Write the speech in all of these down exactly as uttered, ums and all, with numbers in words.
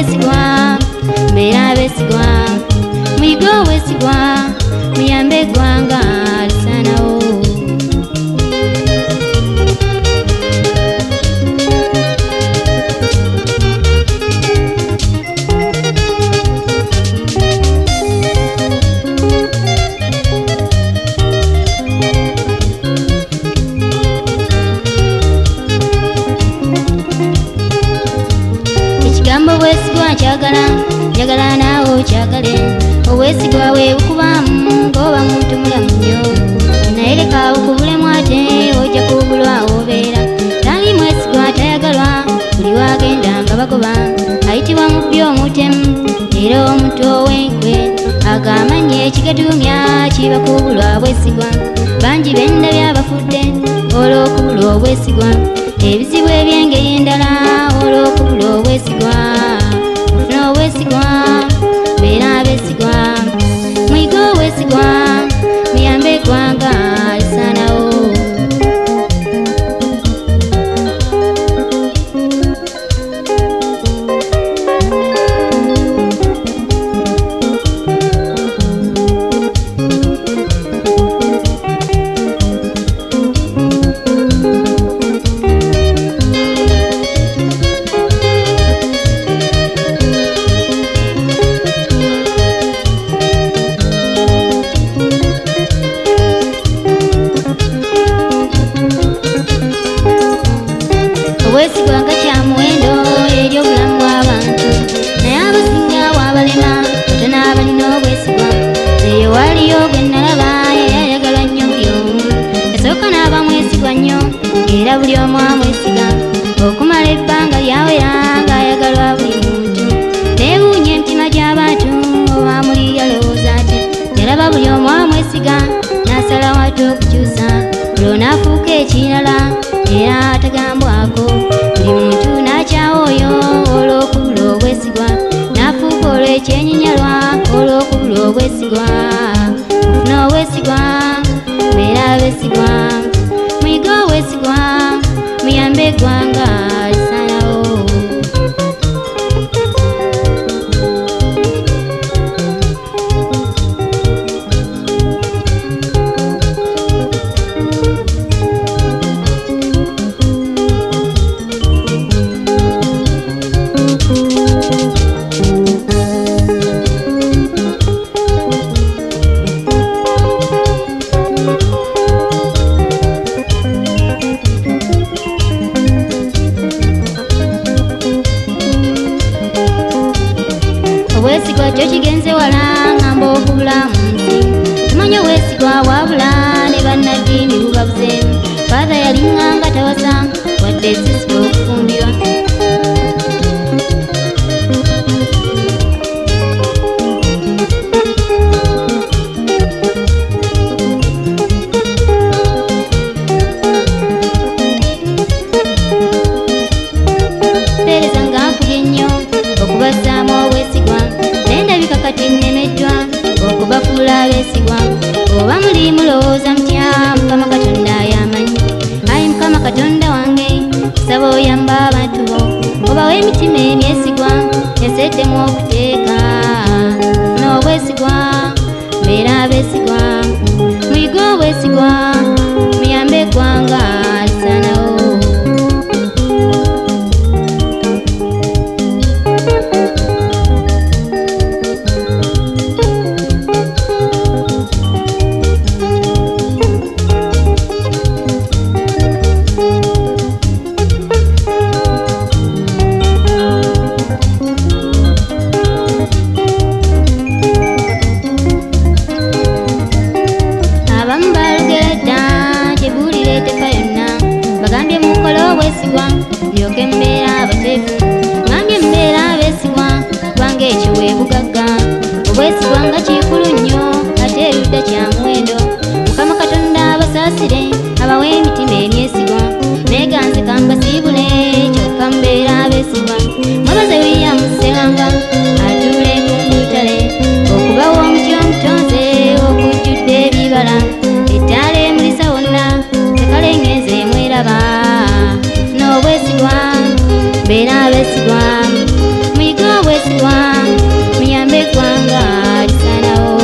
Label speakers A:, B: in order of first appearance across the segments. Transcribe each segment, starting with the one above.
A: obwesigwa mbeera abeesigwa muyige obwesigwa muyambe eggwanga lisaanawo. Ekigambo obwesigwa nkyagala njagala naawe okyagale obwesigwa bwe bukubaamu ng'oba muntu mulamu nnyo naye leka bukubulemu ate ojja kubulwa obeera tali mwesigwa tayagalwa buli wagenda nga bagoba ayitibwa mubbi omutemu era omuntu ow'enkwe agamanye ekigatumya kiba kubulwa bwesigwa bangi bendabye abafudde olw'okubulwa obwesigwa ebizibu eby'engeri endala olw'okubulwa obwesigwa ofuna obwesigwa beera abeesigwa muyige obwesigwa muyambe eggwanga lisaanawo. Obwesigwa nga kya muwendo eri obulamu bw'abantu naye abasinga bwabalema batono abalina obwesigwa eyo waliyo gwe nalaba yali ayagalwa nnyo buli omu yasooka n'aba mwesigwa nnyo era buli omu amwesiga okumala ebbanga lyawera ng'ayagalwa buli muntu neewuunya emitima gy'abantu oba muli yalowooza ati yalaba buli omu amwesiga n'asalawo ate okukyusa buli onaafuuka ekirala era atagambwako buli muntu n'akyawa oyo olw'okubulwa obwesigwa n'afuuka olw'ekyenyinyalwa olw'okubulwa obwesigwa ofuna obwesigwa mbeera abeesigwa muyige obwesigwa muyambe eggwanga lisaanawo. Obwesigwa kyo kigenze wala ngamba okubula mu nsi tumanye obwesigwa wabula ne bannaddiini bubabuzeemu faatha yaliŋŋanga tawasa wadde esisita okufumbirwa mpeereza nga nfuge nnyo okubazzaamu obwesigwa nendabika kati nnemeddwa okubafuula abeesigwa oba muli mulowooza mutya mukama katonda yamanyi ayi mukama katonda wange nsaba oyamba abantu bo obawa emitima emyesigwa eseddemu okuteeka ofuna obwesigwa mbeera abeesigwa muyige obwesigwa muyambe eggwanga lisaanawo. Abamu balugera dda tebuulira etteeka yonna bagambye munkole obwesigwa ndyoke mbeera abateefu ngambye mbeera abeesigwa kubanga ekyo bwe bugagga obwesigwa nga kikulu nnyo ate erudda kya muwendo mukama katonda abasaasire abawa emitima emyesigwa neeganze kambasiibule kyokka mbeera abeesigwa mwabaze William Sseranga atuule ku ttale okubawa omuti omutonze okujjudde ebibala ettaala emulisa wonna tekalengeze mweraba n'obwesigwa obwesigwa muyambe eggwanga lisanawo.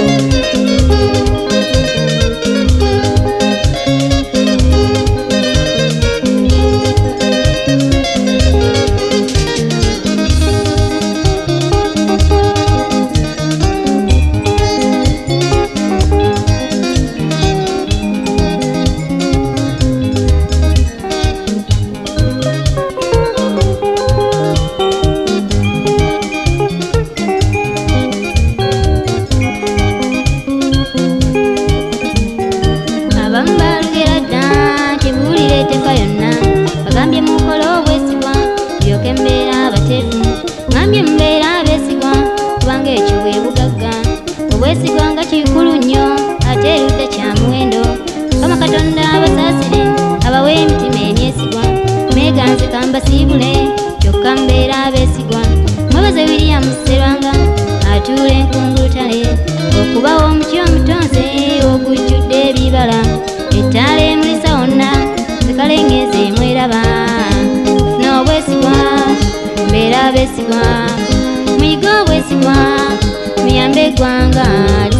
A: Bagambye mukola obwesigwa tulyoke mbeera abateefu, ngambye mubeera abeesigwa kubanga ekyo bwe bugagga. Obwesigwa nga kikulu nnyo ate erudde kya muwendo. Mukama Katonda abasaasire abawe emitima emyesigwa, meeganze kambasiibule kyokka mbeera abeesigwa. Mwebaze William Sserwanga atuula enkungulutale okubawa omuti omutonze ogujjudde ebibala, ettaala emulisa wonna zikalengeze mweraba. Funa obwesigwa mbeera abeesigwa, muyige obwesigwa muyambe eggwanga